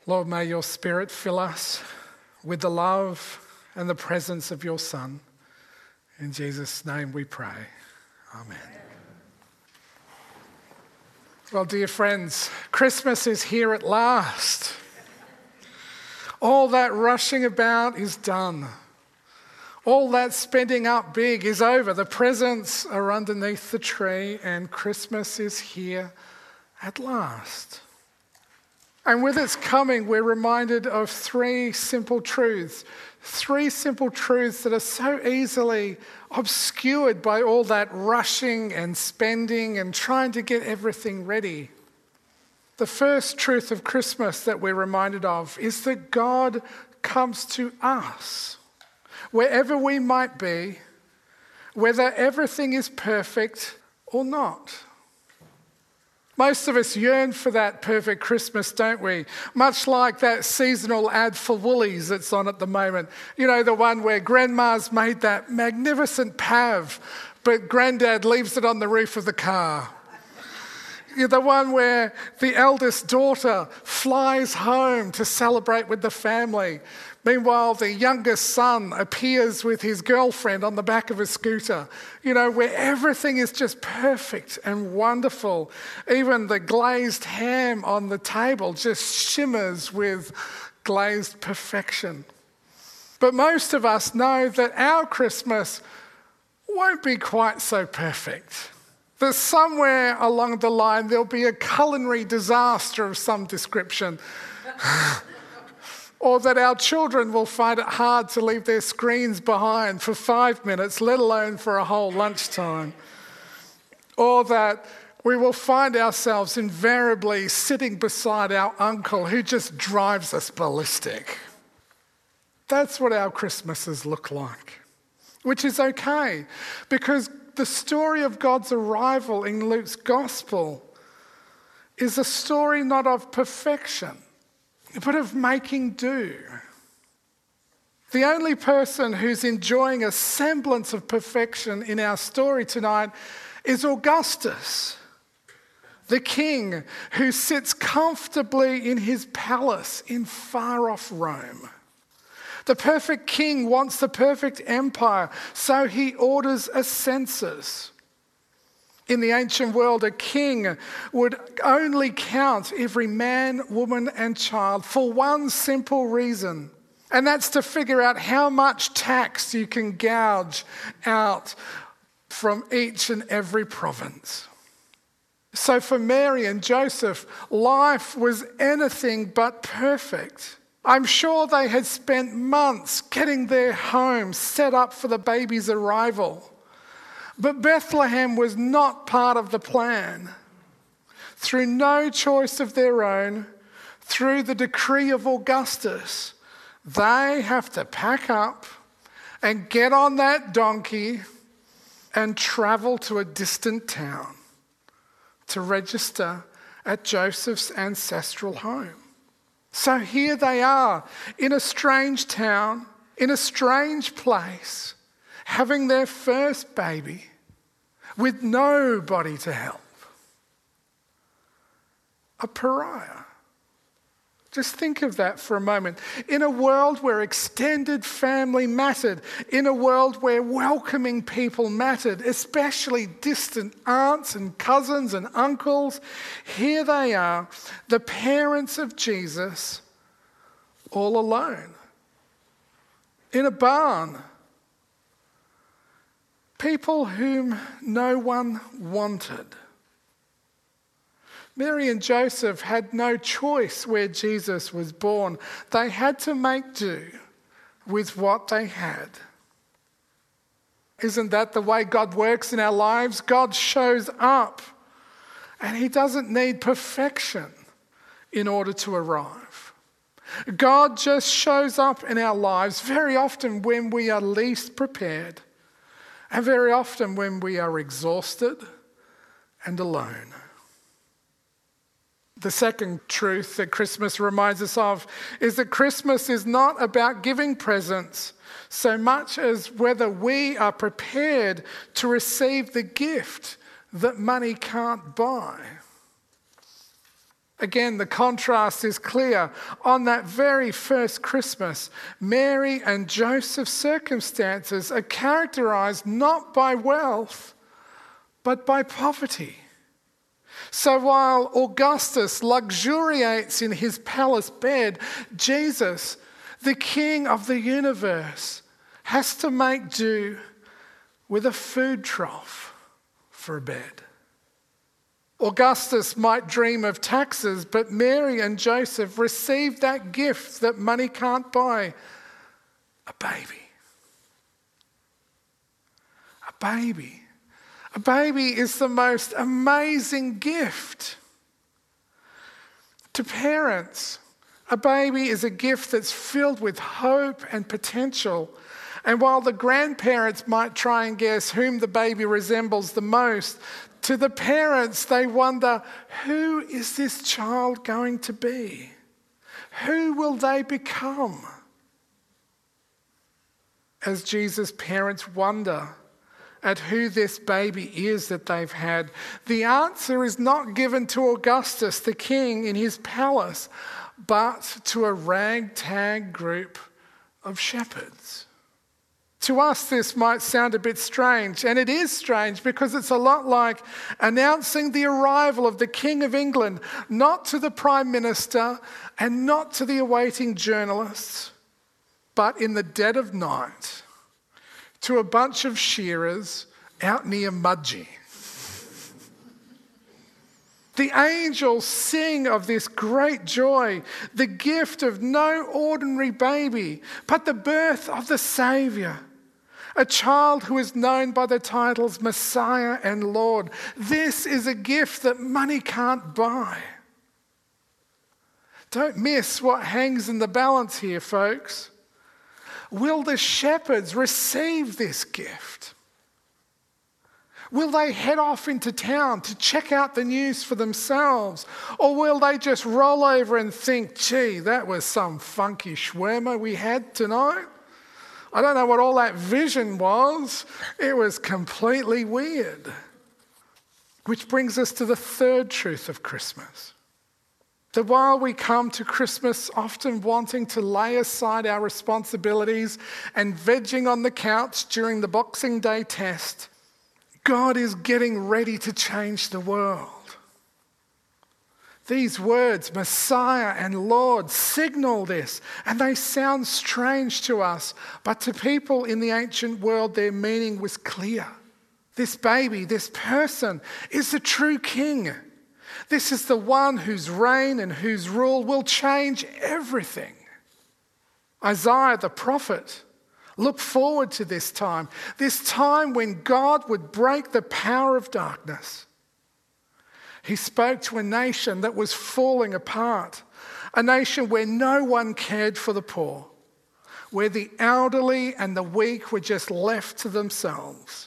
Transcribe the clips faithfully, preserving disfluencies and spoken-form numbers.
Lord, may your Spirit fill us with the love and the presence of your Son. In Jesus' name we pray. Amen. Well, dear friends, Christmas is here at last. All that rushing about is done. All that spending up big is over. The presents are underneath the tree and Christmas is here at last. And with its coming, we're reminded of three simple truths. Three simple truths that are so easily obscured by all that rushing and spending and trying to get everything ready. The first truth of Christmas that we're reminded of is that God comes to us, wherever we might be, whether everything is perfect or not. Most of us yearn for that perfect Christmas, don't we? Much like that seasonal ad for Woolies that's on at the moment. You know, the one where Grandma's made that magnificent pav, but Granddad leaves it on the roof of the car. The one where the eldest daughter flies home to celebrate with the family. Meanwhile, the youngest son appears with his girlfriend on the back of a scooter. You know, where everything is just perfect and wonderful. Even the glazed ham on the table just shimmers with glazed perfection. But most of us know that our Christmas won't be quite so perfect. That somewhere along the line there'll be a culinary disaster of some description. Or that our children will find it hard to leave their screens behind for five minutes, let alone for a whole lunchtime. Or that we will find ourselves invariably sitting beside our uncle who just drives us ballistic. That's what our Christmases look like, which is okay, because the story of God's arrival in Luke's gospel is a story not of perfection, but of making do. The only person who's enjoying a semblance of perfection in our story tonight is Augustus, the king who sits comfortably in his palace in far-off Rome. The perfect king wants the perfect empire, so he orders a census. In the ancient world, a king would only count every man, woman, and child for one simple reason, and that's to figure out how much tax you can gouge out from each and every province. So for Mary and Joseph, life was anything but perfect. I'm sure they had spent months getting their home set up for the baby's arrival. But Bethlehem was not part of the plan. Through no choice of their own, through the decree of Augustus, they have to pack up and get on that donkey and travel to a distant town to register at Joseph's ancestral home. So here they are in a strange town, in a strange place, having their first baby with nobody to help. A pariah. Just think of that for a moment. In a world where extended family mattered, in a world where welcoming people mattered, especially distant aunts and cousins and uncles, here they are, the parents of Jesus, all alone. In a barn. People whom no one wanted. Mary and Joseph had no choice where Jesus was born. They had to make do with what they had. Isn't that the way God works in our lives? God shows up and he doesn't need perfection in order to arrive. God just shows up in our lives very often when we are least prepared and very often when we are exhausted and alone. The second truth that Christmas reminds us of is that Christmas is not about giving presents so much as whether we are prepared to receive the gift that money can't buy. Again, the contrast is clear. On that very first Christmas, Mary and Joseph's circumstances are characterized not by wealth, but by poverty. So while Augustus luxuriates in his palace bed, Jesus, the King of the universe, has to make do with a food trough for a bed. Augustus might dream of taxes, but Mary and Joseph received that gift that money can't buy, a baby. A baby. A baby is the most amazing gift. To parents, a baby is a gift that's filled with hope and potential. And while the grandparents might try and guess whom the baby resembles the most, to the parents, they wonder, who is this child going to be? Who will they become? As Jesus' parents wonder at who this baby is that they've had, the answer is not given to Augustus, the king, in his palace, but to a ragtag group of shepherds. To us, this might sound a bit strange, and it is strange because it's a lot like announcing the arrival of the King of England, not to the Prime Minister and not to the awaiting journalists, but in the dead of night to a bunch of shearers out near Mudgee. The angels sing of this great joy, the gift of no ordinary baby, but the birth of the Saviour. A child who is known by the titles Messiah and Lord. This is a gift that money can't buy. Don't miss what hangs in the balance here, folks. Will the shepherds receive this gift? Will they head off into town to check out the news for themselves? Or will they just roll over and think, gee, that was some funky shawarma we had tonight? I don't know what all that vision was. It was completely weird. Which brings us to the third truth of Christmas. That while we come to Christmas often wanting to lay aside our responsibilities and vegging on the couch during the Boxing Day test, God is getting ready to change the world. These words, Messiah and Lord, signal this, and they sound strange to us, but to people in the ancient world, their meaning was clear. This baby, this person, is the true king. This is the one whose reign and whose rule will change everything. Isaiah the prophet looked forward to this time, this time when God would break the power of darkness. He spoke to a nation that was falling apart, a nation where no one cared for the poor, where the elderly and the weak were just left to themselves.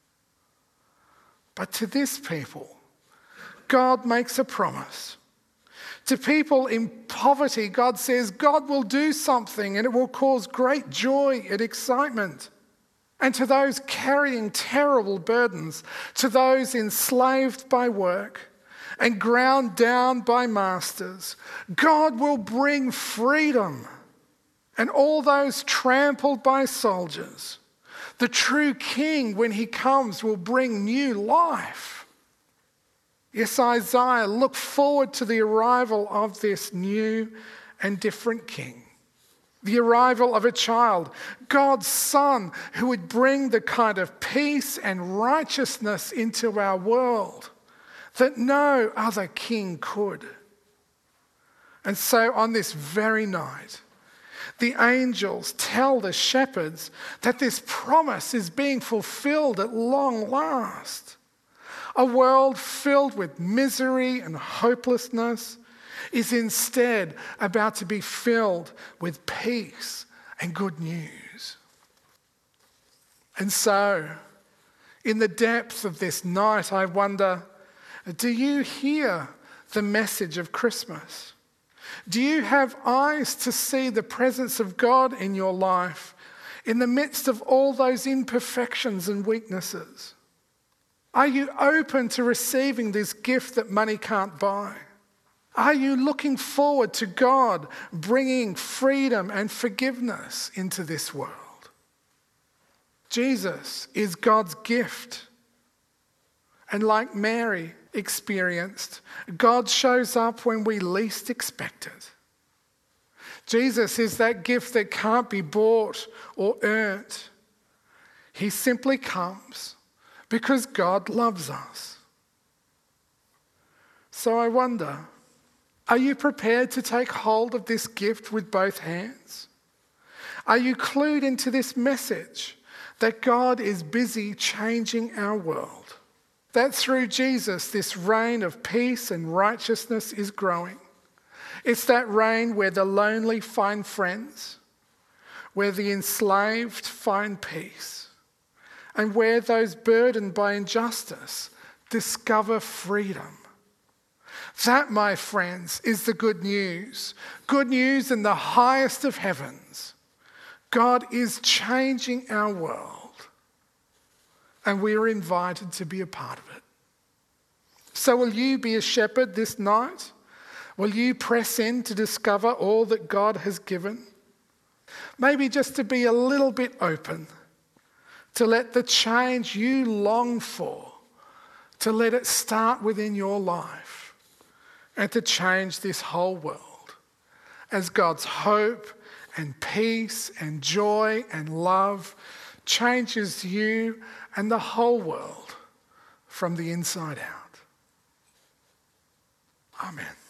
But to this people, God makes a promise. To people in poverty, God says God will do something and it will cause great joy and excitement. And to those carrying terrible burdens, to those enslaved by work and ground down by masters, God will bring freedom. And all those trampled by soldiers, the true king, when he comes, will bring new life. Yes, Isaiah looked forward to the arrival of this new and different king. The arrival of a child, God's son, who would bring the kind of peace and righteousness into our world that no other king could. And so on this very night, the angels tell the shepherds that this promise is being fulfilled at long last. A world filled with misery and hopelessness is instead about to be filled with peace and good news. And so, in the depth of this night, I wonder, do you hear the message of Christmas? Do you have eyes to see the presence of God in your life in the midst of all those imperfections and weaknesses? Are you open to receiving this gift that money can't buy? Are you looking forward to God bringing freedom and forgiveness into this world? Jesus is God's gift. And like Mary experienced, God shows up when we least expect it. Jesus is that gift that can't be bought or earned. He simply comes because God loves us. So I wonder, are you prepared to take hold of this gift with both hands? Are you clued into this message that God is busy changing our world? That through Jesus, this reign of peace and righteousness is growing. It's that reign where the lonely find friends, where the enslaved find peace, and where those burdened by injustice discover freedom. That, my friends, is the good news. Good news in the highest of heavens. God is changing our world, and we are invited to be a part of it. So will you be a shepherd this night? Will you press in to discover all that God has given? Maybe just to be a little bit open, to let the change you long for, to let it start within your life, and to change this whole world as God's hope and peace and joy and love changes you and the whole world from the inside out. Amen.